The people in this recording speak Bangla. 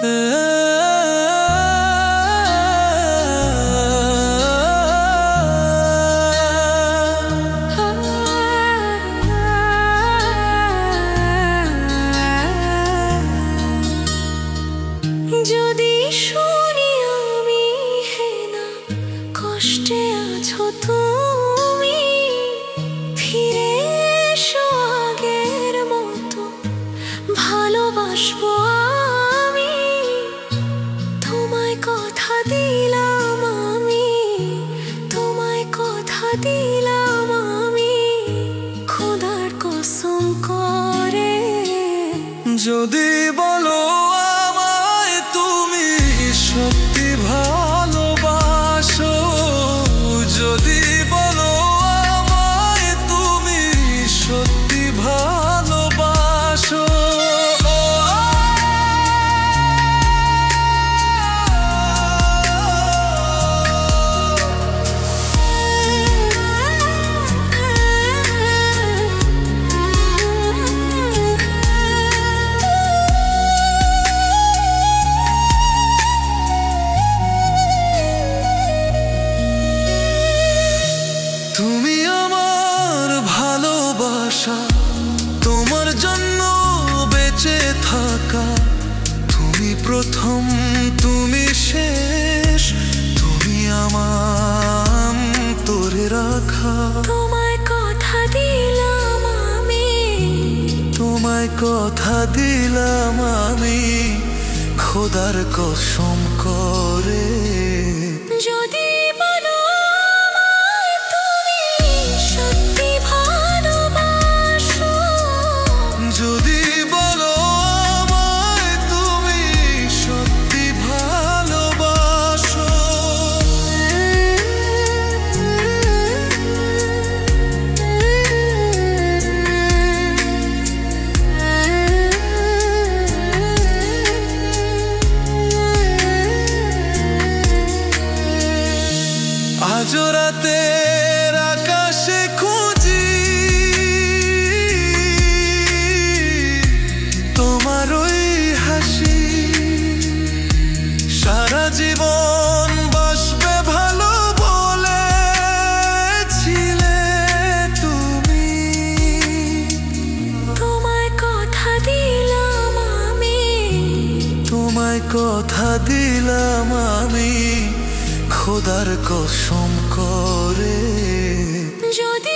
যদি শুনি আমি হে না কষ্টে আছো তুমি, ফিরে এসো আগের মতো ভালোবাসবো আমি। তোমায় কথা দিলাম আমি, তোমায় কথা দিলাম আমি, খোদার কসম করে। যদি বলো আমায় তুমি সত্যি ভালোবাসো, যদি বলো আমায় তুমি সত্যি ভালোবাসো, তুমি আমার ভালোবাসা, তোমার জন্য বেঁচে থাকা, তুমি প্রথম তুমি শেষ, তুমি আমার তোরে রাখা। তোমায় কথা দিলাম আমি, তোমায় কথা দিলাম আমি, খোদার কসম করে। যদি বলো আমায় তুমি সত্যি ভালোবাসো, যদি বলো আমায় তুমি সত্যি ভালোবাসো, আজ রাতের আকাশে খুঁজি তোমার ওই হাসি, সারা জীবন বাসবে ভালো বলেছিলে তুমি। তোমায় কথা দিলাম আমি, তোমায় কথা দিলাম আমি, খোদার কসম করে। যদি